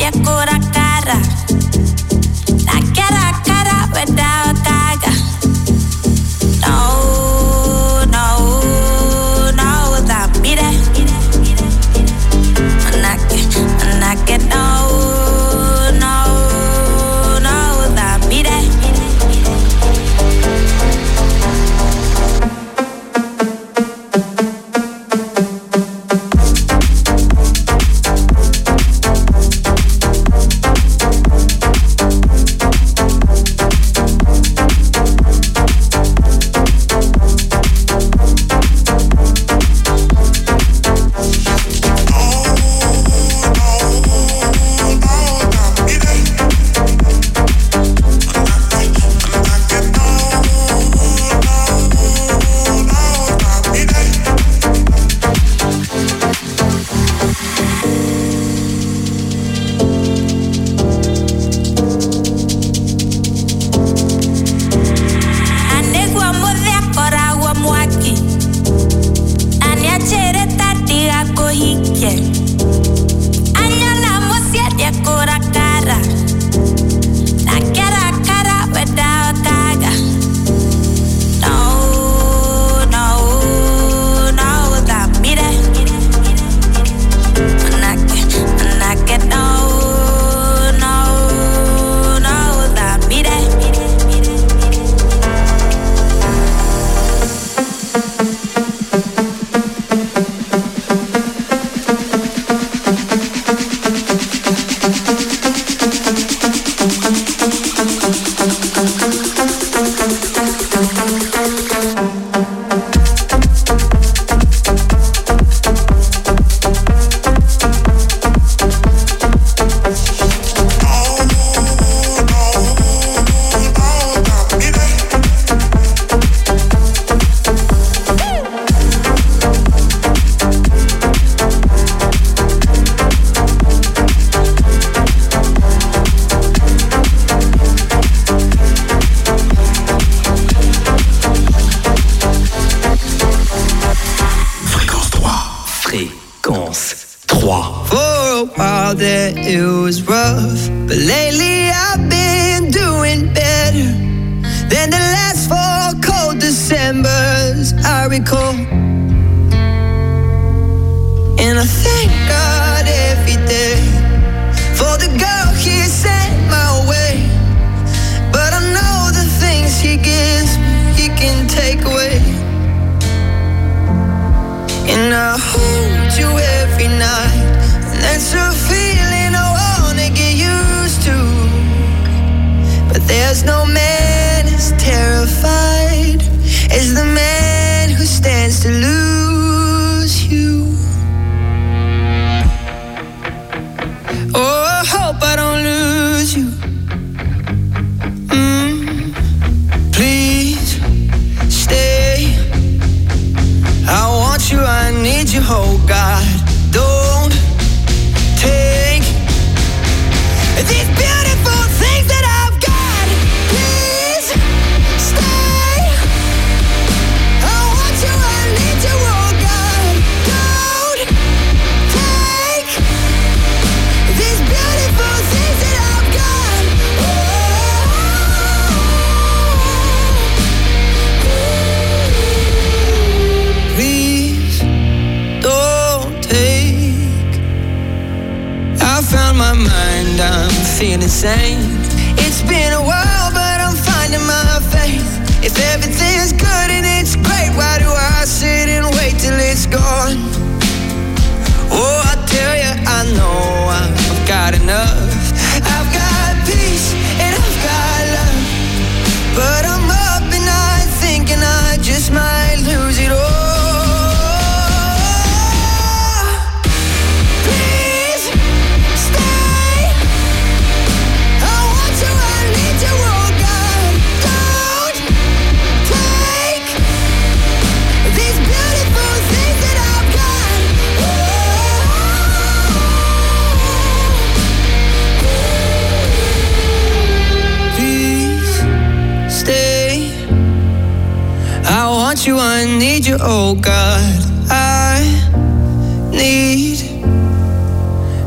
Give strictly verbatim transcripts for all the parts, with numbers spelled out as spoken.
Oh God, I need these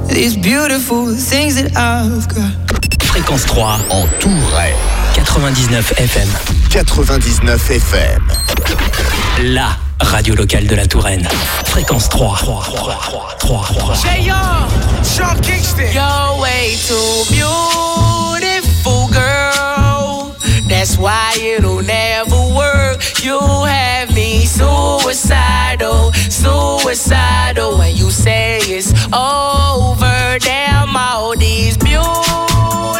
beautiful things that I've got. Fréquence trois en Touraine. quatre-vingt-dix-neuf F M. quatre-vingt-dix-neuf F M. La radio locale de la Touraine. Fréquence trois. J R, Sean Kingston. You're way too beautiful, girl. That's why it'll never work. You have me suicidal, suicidal. When you say it's over, damn all these beautiful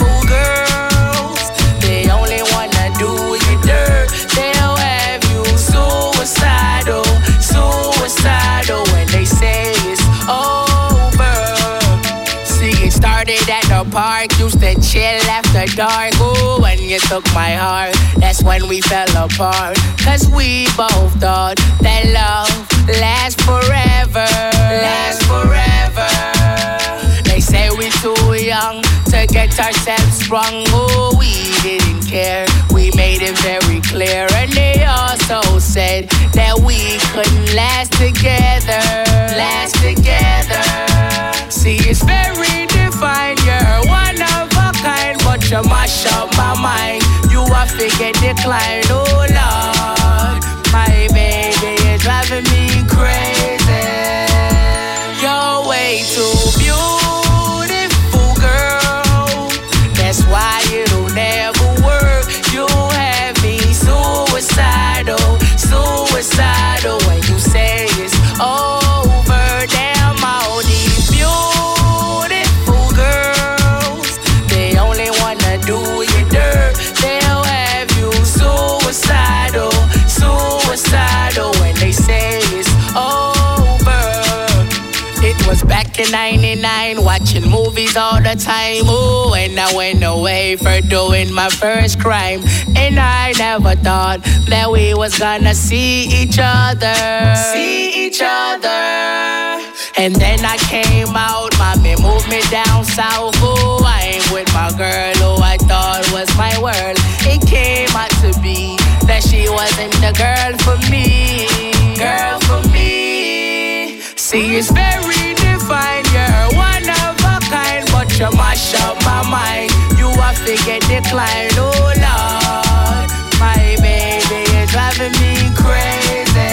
girls, they only wanna do you dirt. They'll have you suicidal, suicidal. When they say it's over. See, it started at the park, used to chill after dark. Ooh, when you took my heart, that's when we fell apart. Cause we both thought that love lasts forever, lasts forever. They say we're too young to get ourselves sprung. Oh, we didn't care, we made it very clear. And they also said that we couldn't last together, last together. See, it's very defined, you're one of a kind, but you mash up my mind. You are figure decline, oh Lord. My baby is driving me crazy. You're way too beautiful, girl. That's why it'll never work. You have me suicidal, suicidal. When you say it's over, damn all these beautiful girls, they only wanna do you dirt. They'll have you suicidal, suicidal. When they say it's over. It was back in ninety-nine, watching movies all the time. Ooh, and I went away for doing my first crime. And I never thought that we was gonna see each other, see each other. And then I came out, mommy moved me down south. Ooh, I ain't with my girl who I thought was my world. It came out to be that she wasn't the girl for me, girl for me. See, it's very defined, you're one of a kind, but you mash up my mind. You are figure decline, oh Lord. My baby is driving me crazy.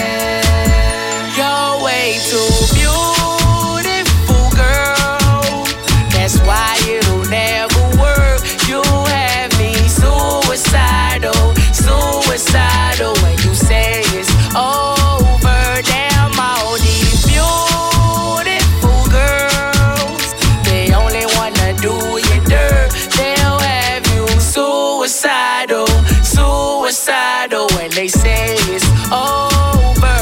You're way too beautiful, girl. That's why it'll never work. You have me suicidal, suicidal. When you say it's over, damn all these beautiful girls, they only wanna do you dirt. They'll have you suicidal, suicidal. When they say it's over.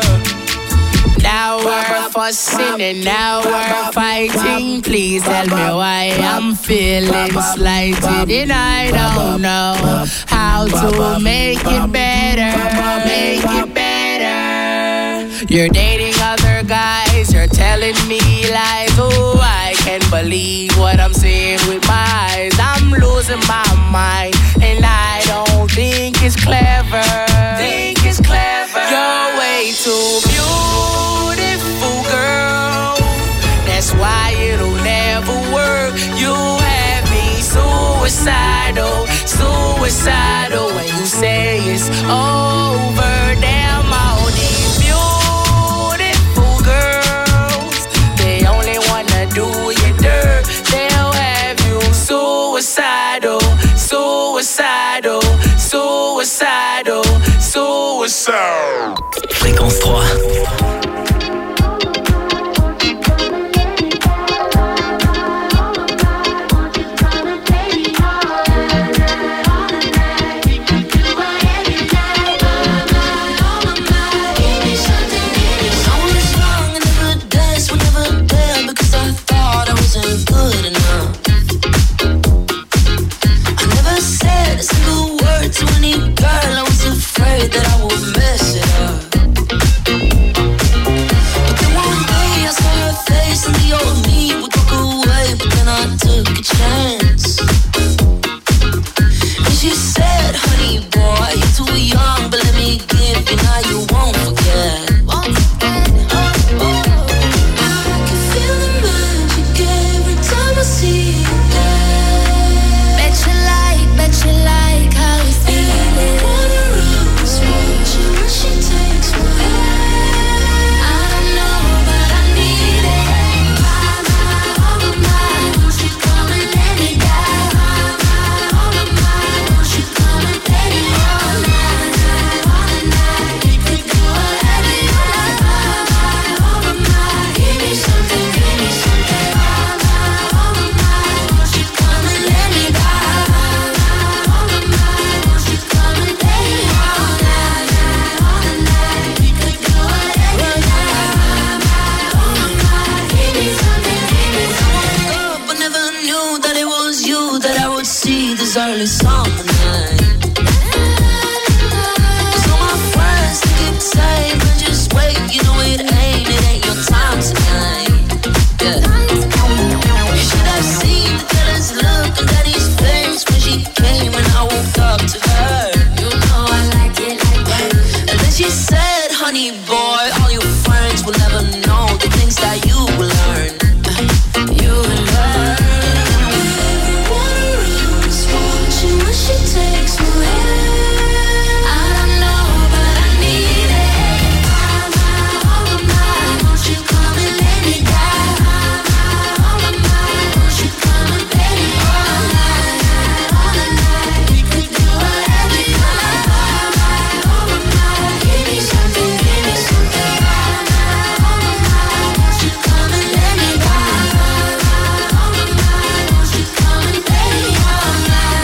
Now we're fussing and now we're fighting. Please tell me why I'm feeling slighted, and I don't know how to make it better, make it better. You're dating other guys, you're telling me lies. Oh, I can't believe what I'm seeing with my eyes. I'm losing my mind, and I don't think it's clever. Think it's clever. You're way too beautiful, girl. That's why it'll never work. You have me suicidal, suicidal. When you say it's over, damn all these beautiful girls, they only wanna do you dirt. They'll have you suicidal, suicidal, suicidal, suicidal. Fréquence trois. Good enough. I never said a single word to any girl. I was afraid that I would mess it up. knew that I would see this early summer night. Cause all my friends think it's safe, but just wait, you know it ain't, it ain't your time tonight. Yeah. You should have seen the jealous look on Daddy's face when she came and I woke up to her. You know I like it like that. And then she said, honey boy, all your friends will never know the things that you will learn. You will learn. She takes me where I don't know, but I need it. My, my, oh my, won't you come and lay me down? My, my, oh my, won't you come and lay me all night, all night? We could do whatever you like. My, my, oh my, give me something, give me something. My, my, oh my, won't you come and lay me down? My, my, oh my, won't you come and lay me all night?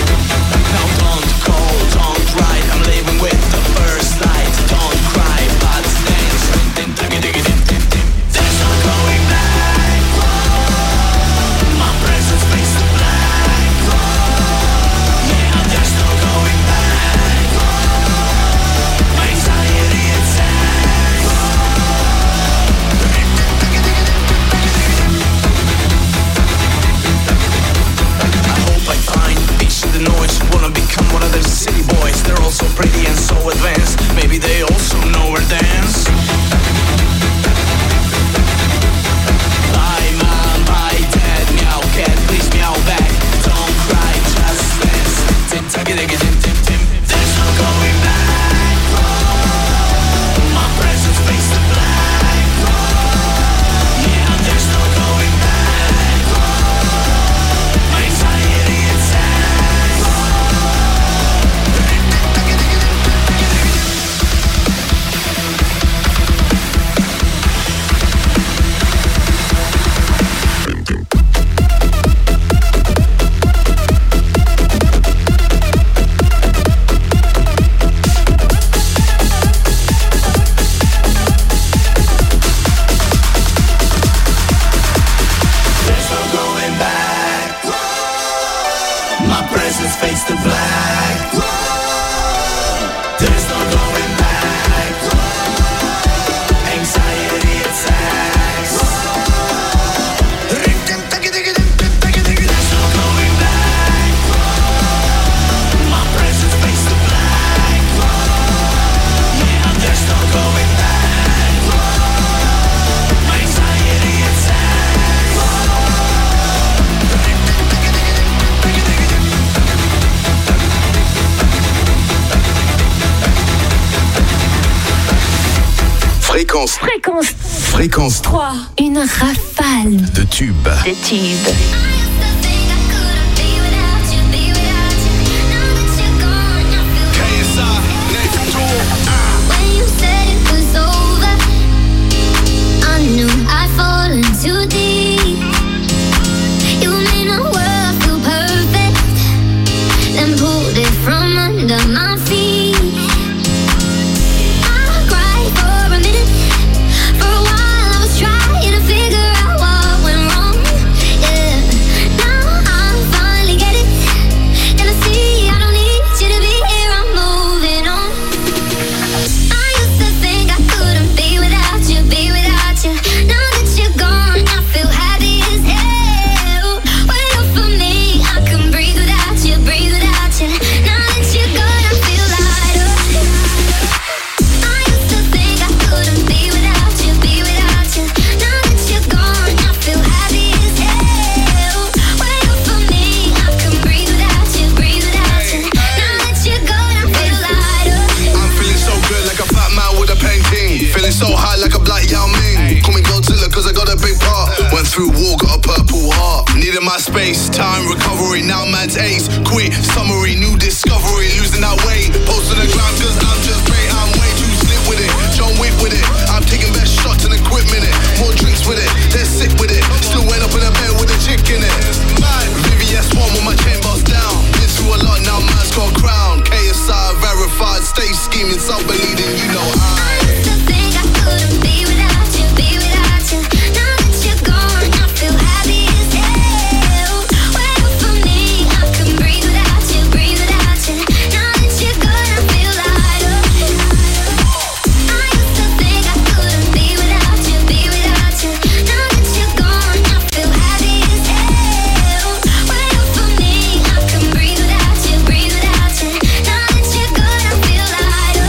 Now don't call, don't write, I'm leaving with the first light. Don't cry, bye. Fréquence. Fréquence. Fréquence trois. Une rafale de tubes. de tubes. I'd fallen too deep. You made my world feel perfect, then pulled it from under my feet. I cried for a minute, for a while I was trying to figure out what went wrong. Yeah, now I finally get it, and I see I don't need you to be here. I'm moving on. I used to think I couldn't be without you, be without you. Now that you're gone, I feel happy as hell. Wait up for me, I can breathe without you, breathe without you. Now that you're gone, I feel lighter. I used to think I couldn't be without you, be without you. Now that you're gone, I feel happy as hell. Wait up for me, I can breathe without you, breathe without you. Now that you're gone, I feel lighter. I'm feeling so good like a fat man with a painting. Feeling so high like a black Yao Ming. Call me Godzilla cause I got a big part. Went through war, got a purple heart. Needed my space, time, recovery. Now man's ace. Quit, summary, new discovery. Losing that weight. Post on the ground cause I'm just bait. I'm way too slick with it. John Wick with it. I'm taking best shots and equipment it. More drinks with it. They're sick with it. Still went up in a bed with a chick in it. V V S one with my chain boss down. Been through a lot, now man's got a crown. K S I verified, stay scheming, some believing, you know I. I used to think I couldn't be without you, be without you. Now that you're gone, I feel happy as hell. Wait up for me, I can breathe without you, breathe without you. Now that you're gone, I feel lighter. I used to think I couldn't be without you, be without you. Now that you're gone, I feel happy as hell. Wait up for me, I can breathe without you, breathe without you. Now that you're gone, I feel lighter.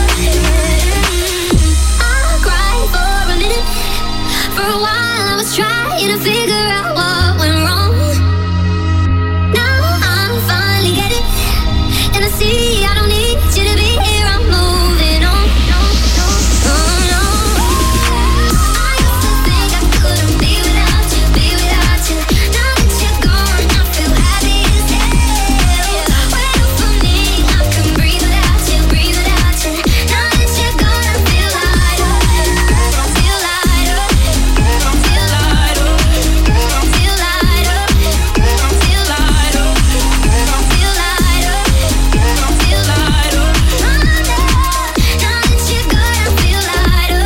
I cried for a minute, for a while I was trying to figure out what went wrong. Now I finally get it, and I see I don't need you to be here. I'm moving on. No, no, no, no. I used to think I couldn't be without you, be without you. Now that you're gone, I feel happy as hell. Wait up for me, I can breathe without you, breathe without you. Now that you're gone, I feel lighter, feel lighter, feel lighter, feel lighter, feel lighter, feel lighter, feel lighter. Now that you're gone, I feel lighter.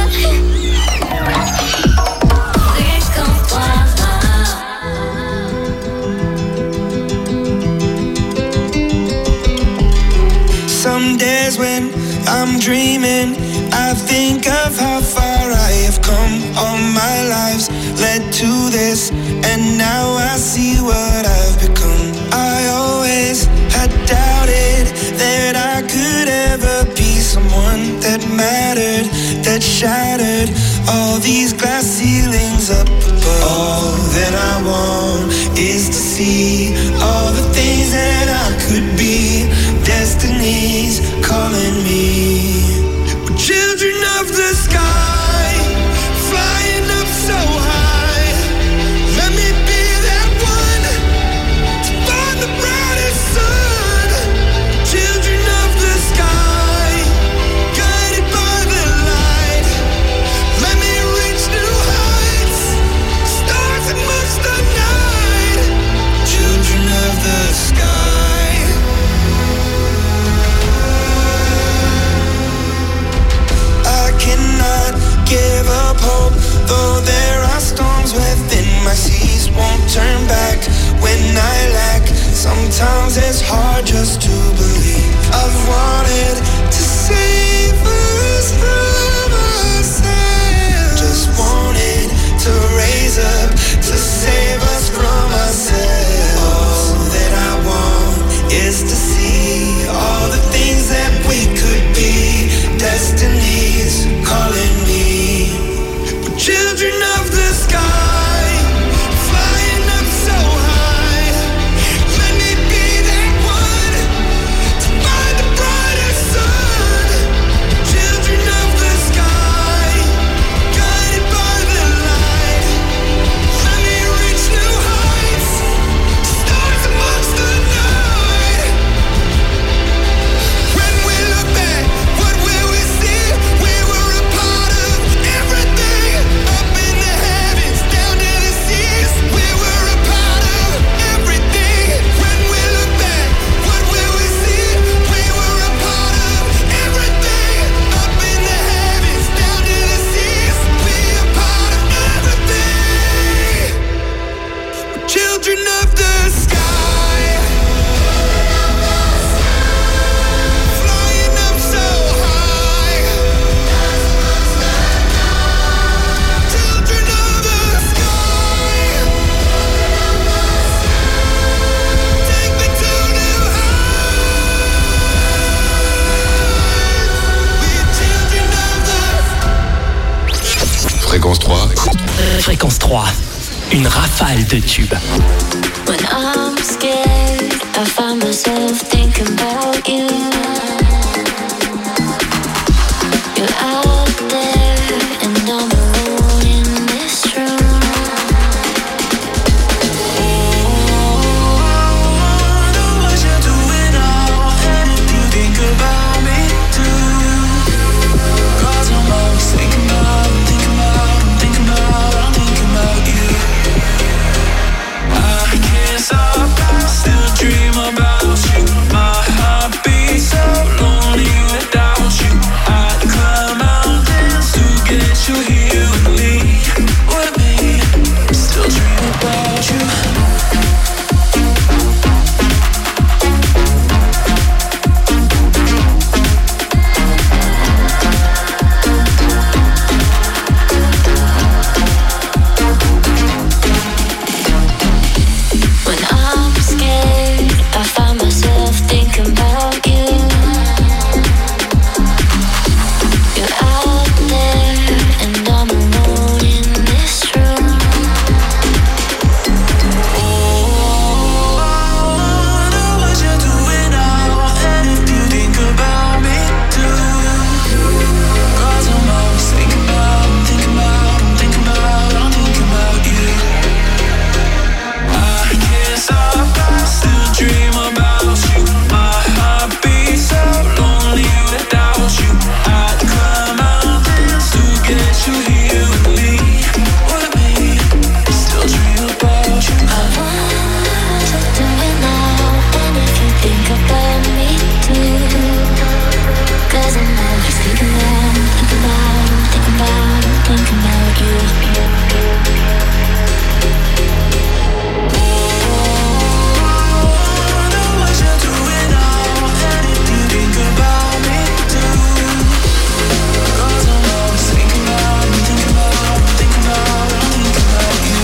Some days when I'm dreaming, I think of how far I have come. All my lives led to this, and now I see what I've become. I always had doubted that I could ever be someone that mattered, that shattered all these glass ceilings up above. All that I want is to see all the things that I could be. Destiny's calling me. We're children of the sky, flying up so high. Let me be that one to find the brightest sun. Children of the sky, guided by the light. Let me reach new heights, stars amongst the night. Children of the sky. I cannot give up hope, though there are storms within my seas. Won't turn back when I lack. Sometimes it's hard just to believe. I've wanted to save us from ourselves. Just wanted to raise up to save us from ourselves. All that I want is to see all the things that we could be. Destiny's calling me. We're children of the sky, flying up so high. Let me be that one to find the brightest sun. Fréquence trois. Fréquence trois, une rafale de tubes. When I'm scared, I find myself thinking about you. You're out there and I'm alone in this room. Oh, I know what you're doing now, and if you think about me too, 'cause I'm always thinking about, thinking about, thinking about, I'm thinking about you. I can't stop, I still dream about you. My heart beats so lonely without you. I'd climb mountains to get you here with me, with me. Still dream about you. When I'm scared, I find myself thinking about you. You're out there and I'm alone in this room. Oh, I know what you're doing now, and if you think about me too, 'cause I'm always thinking about, thinking about, thinking about, I'm thinking about you. I can't stop, I still dream about you. My heart beats so lonely without you. I'd climb mountains to get you here with me, with me. Still dream about you. I want to do it now, and if you think about me too, 'cause I'm always thinking about, thinking about, thinking about, thinking about you. I know what you're doing now, and if you think about me too, 'cause I'm always thinking about, thinking about, thinking about, thinking about you.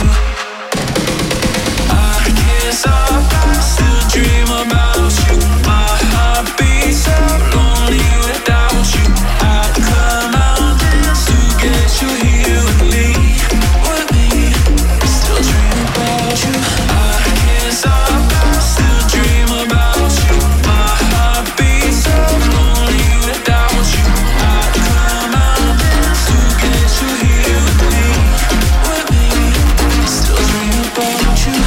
I can't stop, I still dream about you. My heart beats so lonely without you. I'd climb mountains to get you here with me, with me. Still dream about you. I can't stop, I still dream about you. My heart beats so lonely without you. I'd climb mountains to get you here with me, with me. Still dream about you.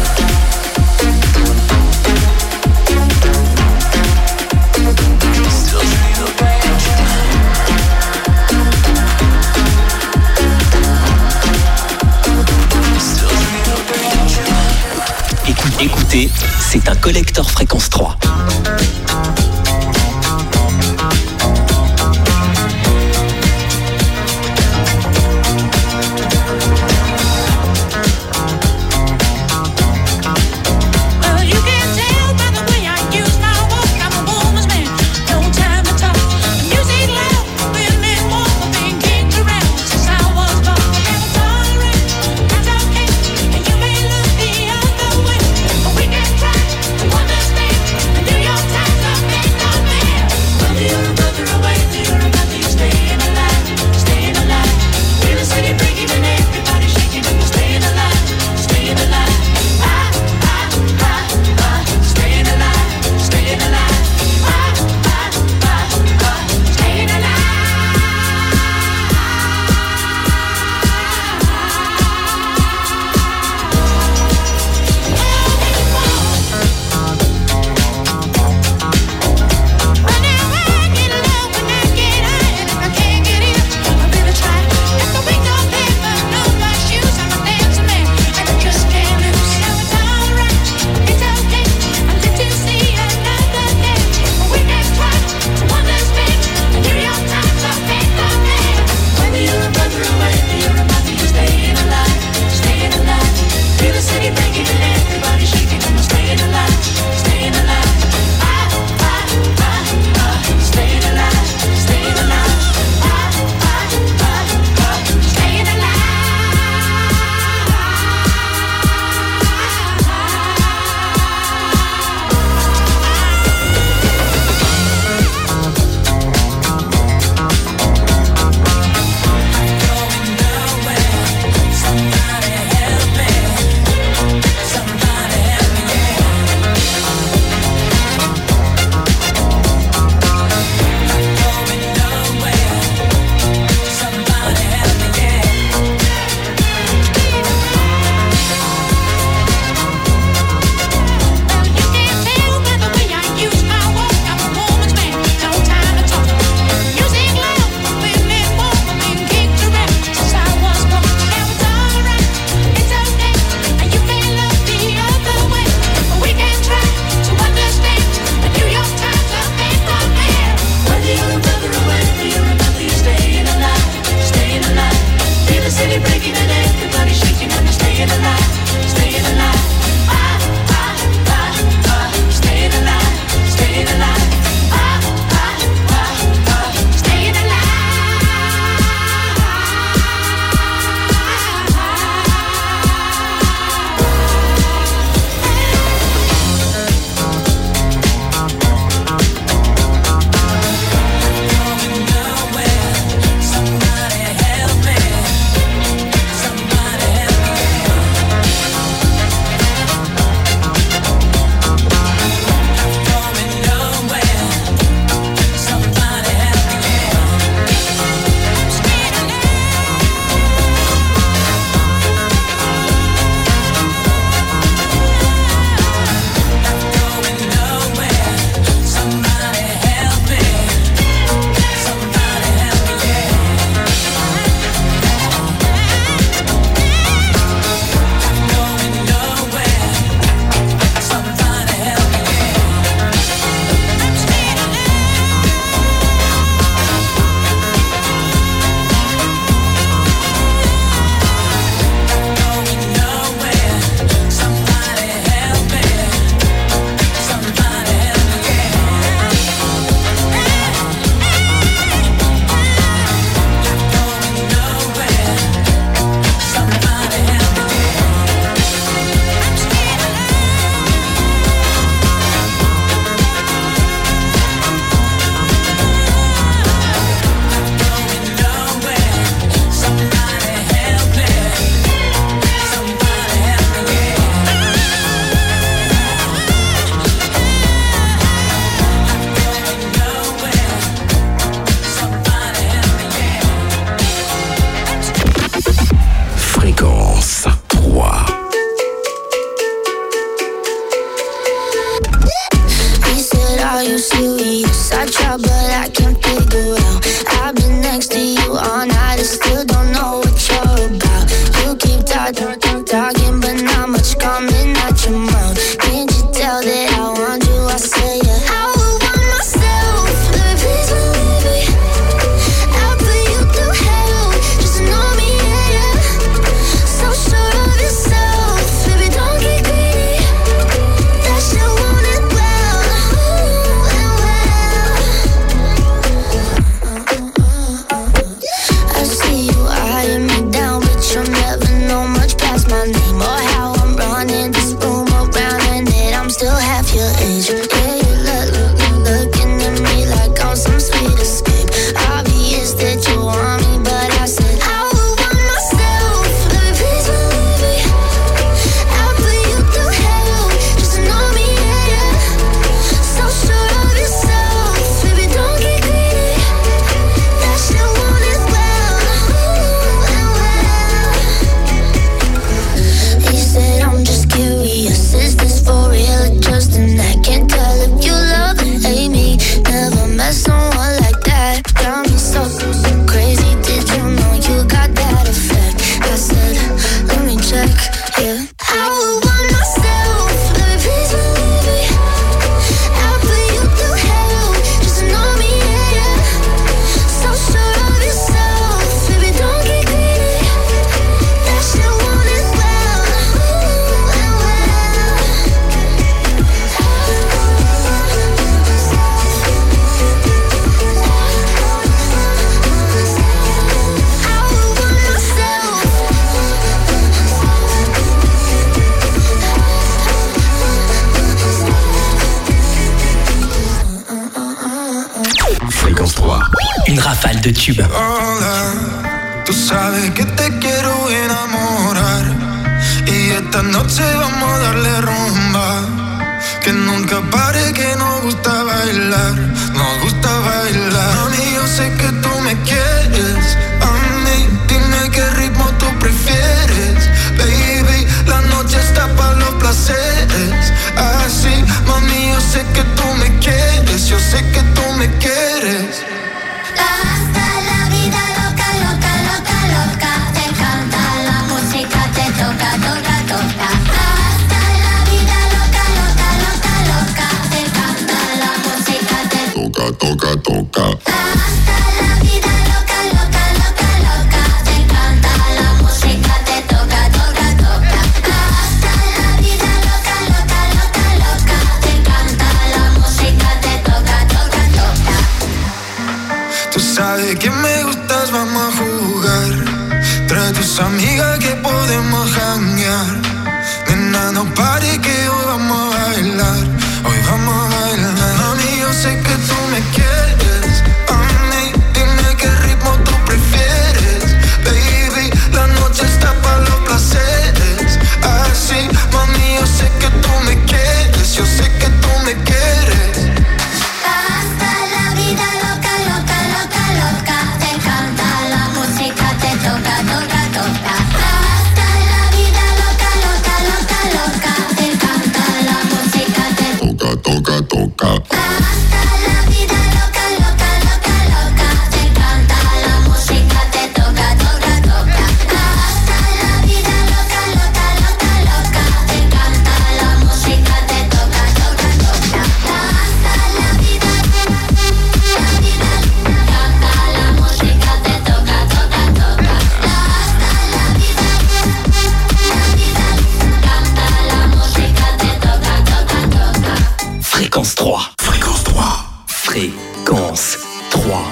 Still dream about you. Still dream about you. Écoute- Écoutez, c'est un collector Fréquence trois. Well, you can tell by the way I use my walk, I'm a woman's man, no time to talk. Music loud, women walk, being kicked around since I was born. Never tolerate, that's okay, and you may look the other way, but we can try to understand and do your rafale de tubes. Hola, tú sabes que te quiero enamorar y esta noche vamos a darle rumba. Que nunca pare, que nos gusta bailar, nos gusta bailar. Mami, yo sé que tú me quieres, a mí, dime qué ritmo tú prefieres. Baby, la noche está para los placeres. Así, mami, yo sé que tú me quieres, yo sé que tú me quieres. Hasta la vida loca, loca, loca, loca. Te encanta la música, te toca, toca, toca. Hasta la vida loca, loca, loca, loca. Te encanta la música, te Toca, toca, toca. Hasta la vida loca, loca, loca, loca. Te encanta la música, te toca, toca, toca. Hasta la vida loca, loca, loca, loca. Te encanta la música, te toca, toca, toca. Tú sabes que me gustas, vamos a jugar. Trae tus amigas que podemos janguear. Nena, no pare que hoy vamos a bailar. Hoy vamos a bailar. Mami, yo sé que tú me quieres. A mí, dime qué ritmo tú prefieres. Baby, la noche está para los placeres. Así, mami, yo sé que tú me quieres. Yo sé que tú me quieres. Hasta la vida loca, loca, loca, loca. Te encanta la música, te toca, toca, toca. Hasta la vida loca, loca, loca, loca. Te encanta la música, te Toca, toca, toca. Hasta la vida loca, loca, loca, loca. Te encanta la música, te toca, toca, toca. Hasta la vida loca, loca, loca, loca. Te encanta la música, te toca, toca, toca. Hasta la vida, la vida, canta la música, te toca, toca, toca. Hasta la vida, la vida, canta la música, te toca, toca, toca. Fréquence trois. Fréquence trois. Fréquence trois.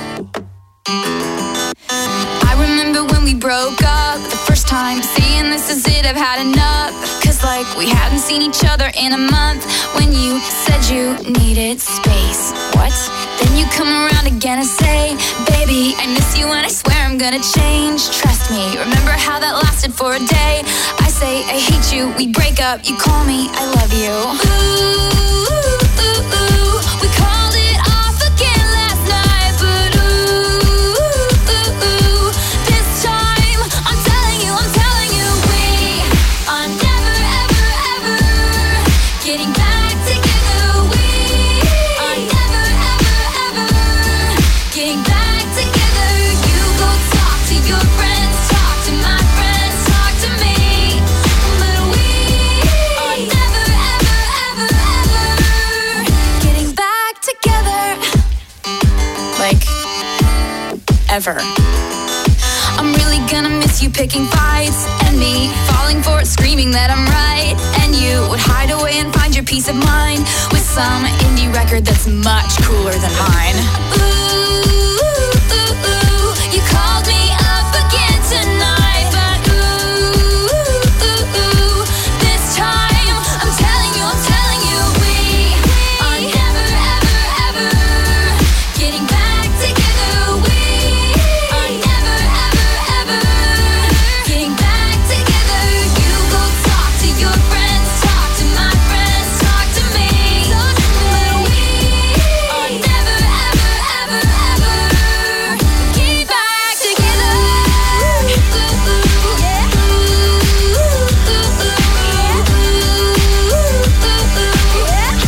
I remember when we broke up the first time, saying this is it, I've had enough. Cause like we hadn't seen each other in a month. When you said you needed space. What? Then you come around again and say, baby, I miss you and I swear I'm gonna change. Trust me, remember how that lasted for a day. I say I hate you, we break up, you call me, I love you. Ooh, ooh, ooh, we called it off again last night. But ooh, ooh, ooh, this time I'm telling you, I'm telling you, we are never, ever, ever getting back together. We are never, ever, ever getting back together. You go talk to your friends, talk to my friends, talk to me. But we are never, ever, ever, ever getting back together. Like, ever. I'm really gonna miss you picking fights and me falling for it, screaming that I'm right. And you would hide away and find your peace of mind with some indie record that's much cooler than mine. Ooh, ooh, ooh, you called me up again tonight, but ooh, ooh, ooh, this time I'm telling you, I'm telling you, we are never, ever, ever getting back together. We are never, ever, ever getting back together. You go talk to your friends, talk to my friends, talk to me. But we are never, ever, ever, ever getting back together. Ooh, ooh, yeah. Ooh, ooh, ooh, yeah. Ooh, ooh, ooh, yeah.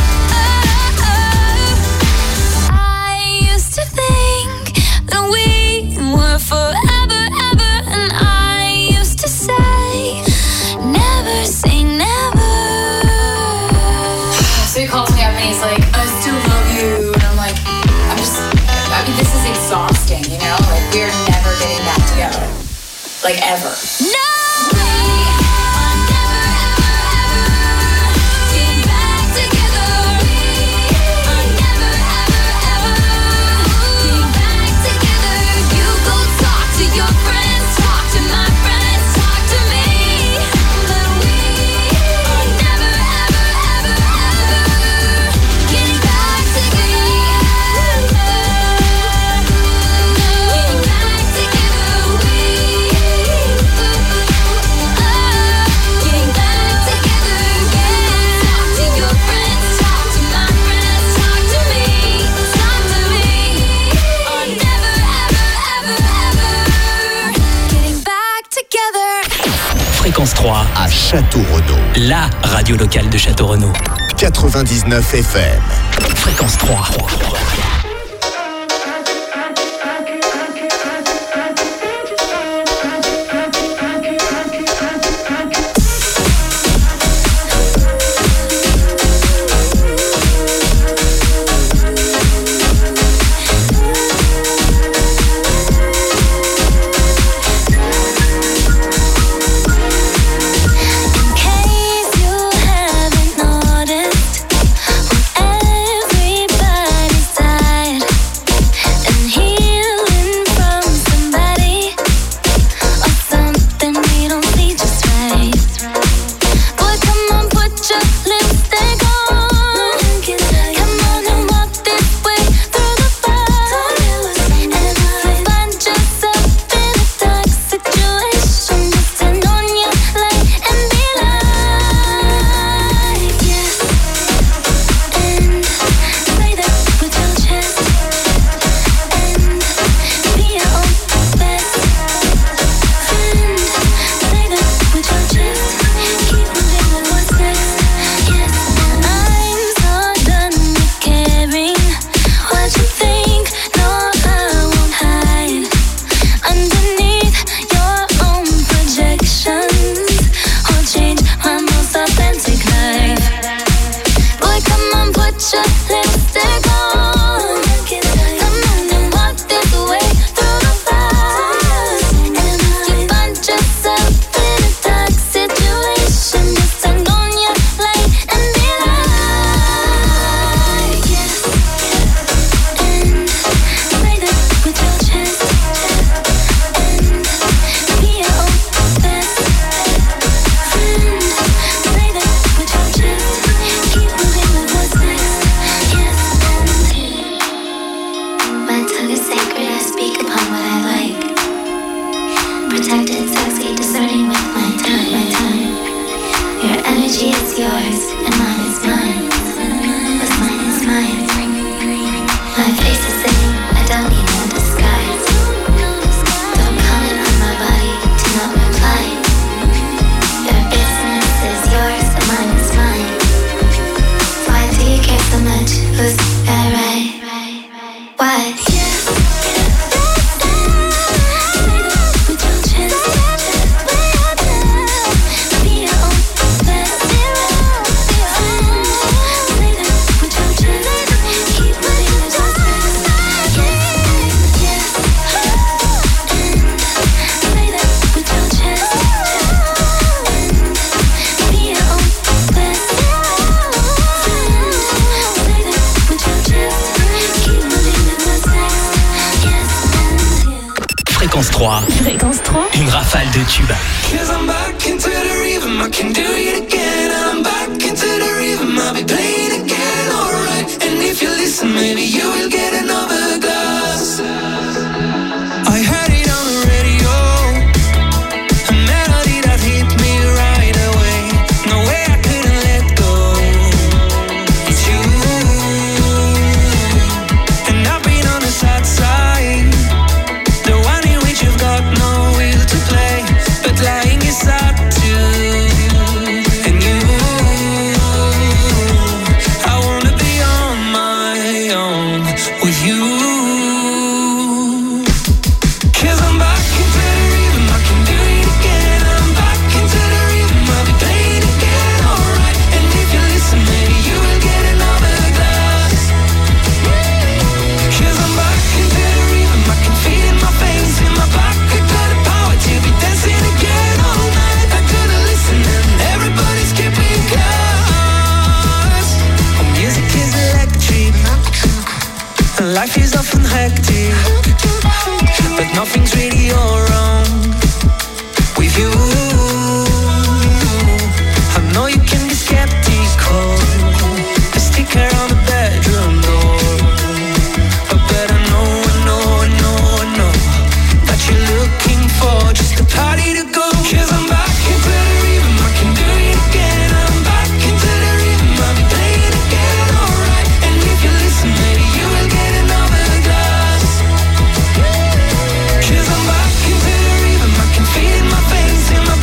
Oh, oh. I used to think that we were forever, ever, and I used to say, never say never. So he calls me up and he's like, I still love you. And I'm like, I'm just, I mean, this is exhausting, you know? Like, we're never getting back together. Like, ever. No! We are never, ever, ever getting back together. We are never, ever, ever getting back together. You go talk to your friends, talk to my friends, talk to me. But we are never, ever, ever, ever getting back together. No. Fréquence trois à Château-Renaud. La radio locale de Château-Renaud. quatre-vingt-dix-neuf F M. Fréquence trois. Fréquence trois. Une rafale de tubes. Life is often hectic, but nothing's really all wrong with you. I know you can be skeptical, a sticker on the bedroom door, but I know, I know, I know, I know that you're looking for just a party to go. 'Cause I'm back into the rhythm, I can do it again. I'm back into the rhythm, I'll be playing again, alright. And if you listen, maybe you will get I'm back into the rhythm, I can feel it in my veins, in my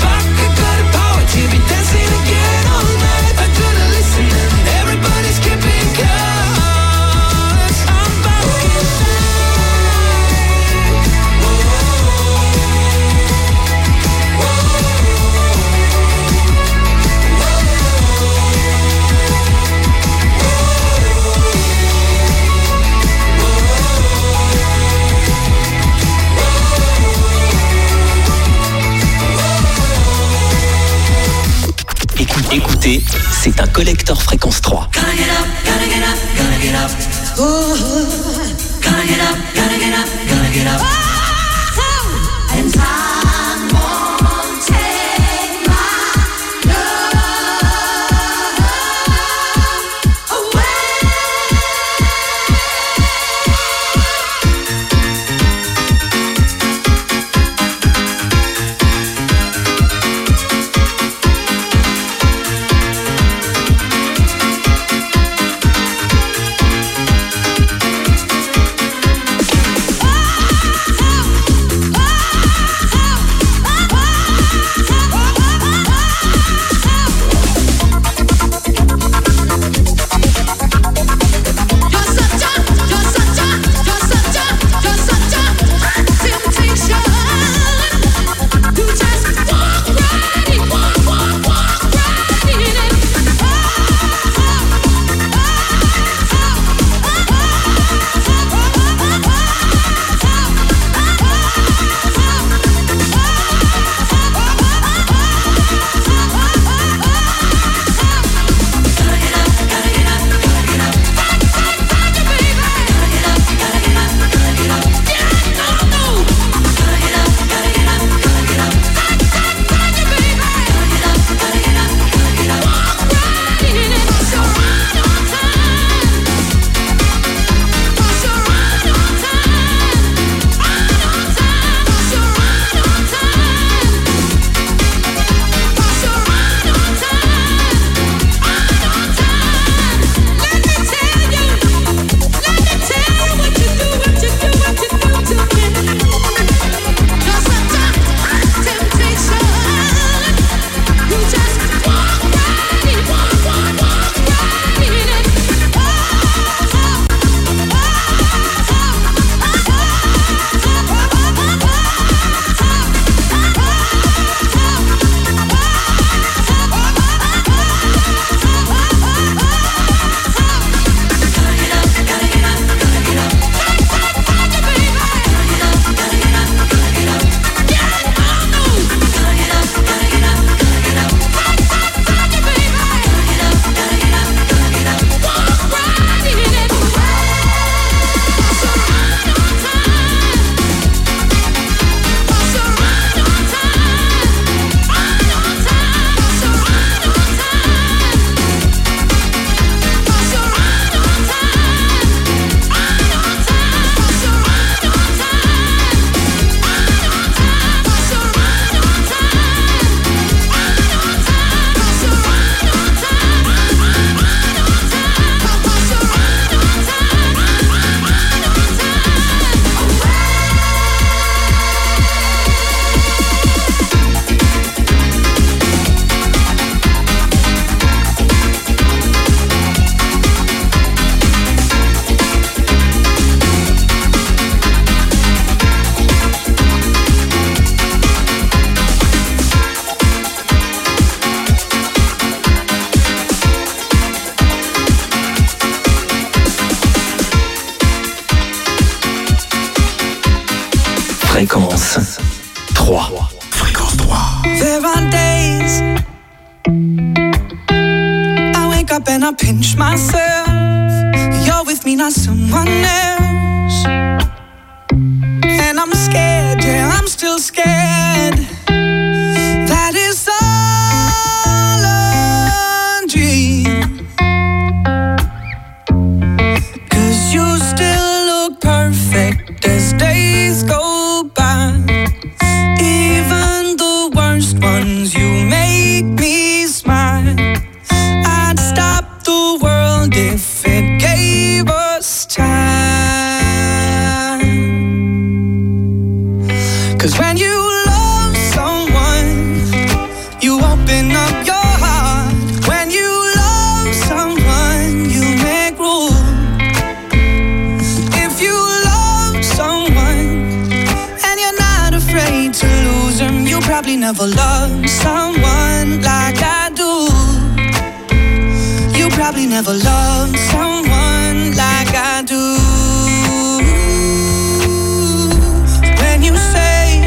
c'est un collector fréquence trois. Gotta get up, gotta get up, gotta get up. Ooh, gotta get up, gotta get up, gotta get up. Oh, and time won't take my love away. Fréquence trois. Fréquence trois. There are days I wake up and I pinch myself. You're with me, not someone else. And I'm scared, yeah, I'm still scared. That is all a dream. 'Cause you still look perfect as days go by. Even the worst ones, you make me smile. I'd stop the world if it gave us time. 'Cause when you love someone, you open up your heart. When you love someone, you make room. If you love someone and you're not afraid to lose them, you probably never loved someone like I do. You probably never loved someone like I do. When you say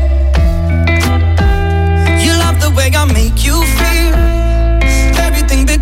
you love the way I make you feel, everything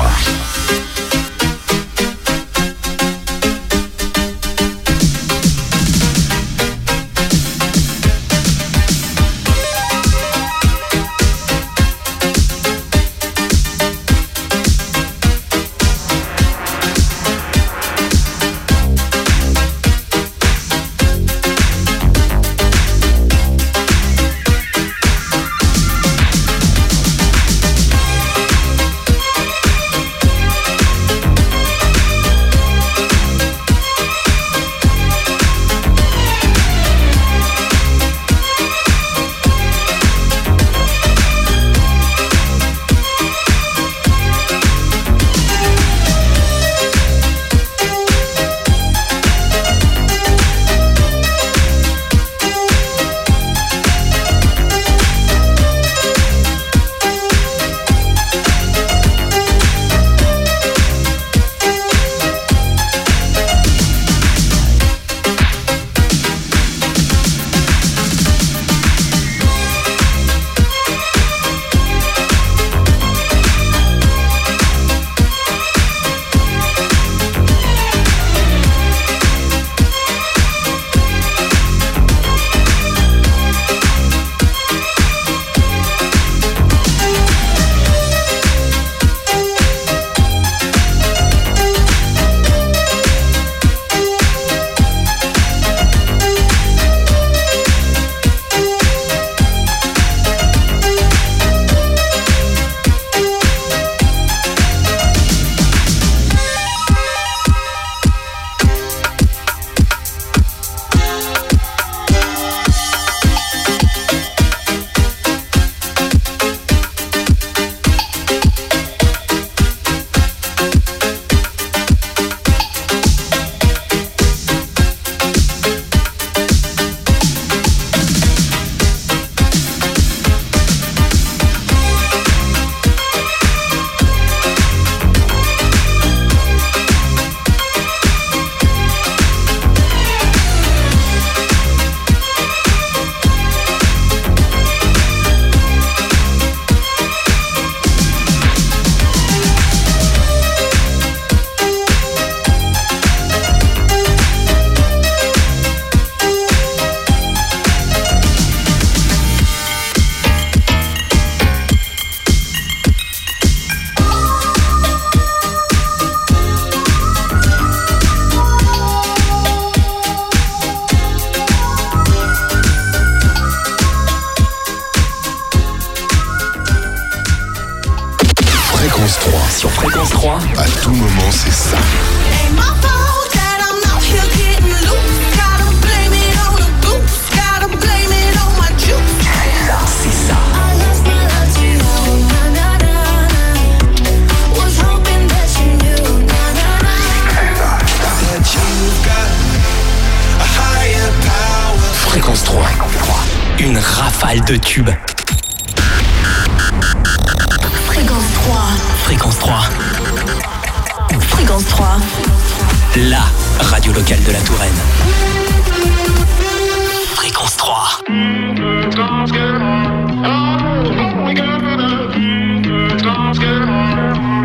trois. Sur Fréquence trois, à tout moment, c'est ça. C'est ça. Fréquence trois, une rafale de tubes. Fréquence trois. Fréquence trois, Fréquence trois. la radio locale de la Touraine. Fréquence trois. Let's get on.